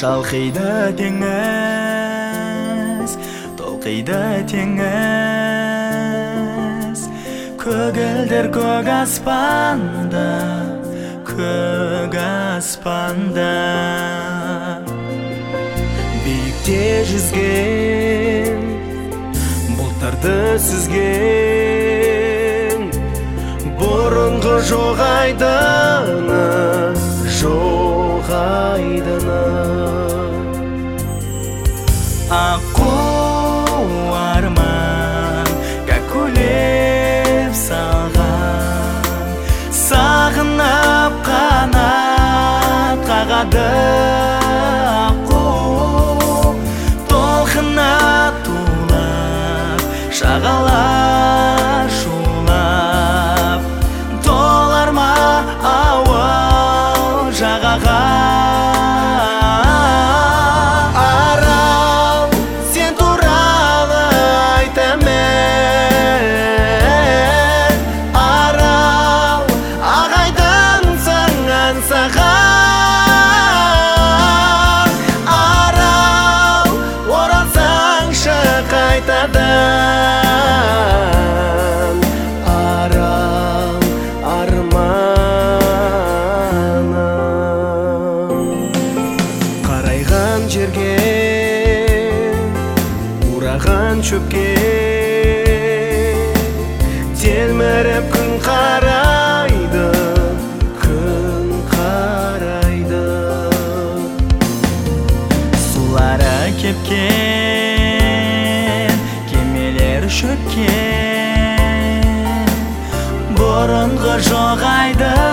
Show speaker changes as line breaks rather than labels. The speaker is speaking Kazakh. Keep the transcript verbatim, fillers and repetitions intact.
шалқиды теңіз, толқиды теңіз. Көгілдір көк аспанда, көк аспанда. Биікте жүзген, бұлттарды сүзген, бұрынғы жоқ айдыны, жоқ айдыны. Аққу арман кәкулеп салған, сағынып қанат қағады. Аққу толқына тулап, шағалар шулап, толар ма ауыл жағаға. Арал, сен туралы айтамын. Арал, ағайдыңсың аңсаған. Арал, оралсаңшы қайтадан. Арал, арманым. Қарайған жерге, ураған шөпке, телміріп күн қарайды, күн қарайды. Сулары кепкен, кемелер шөккен, бұрынғы жоқ айды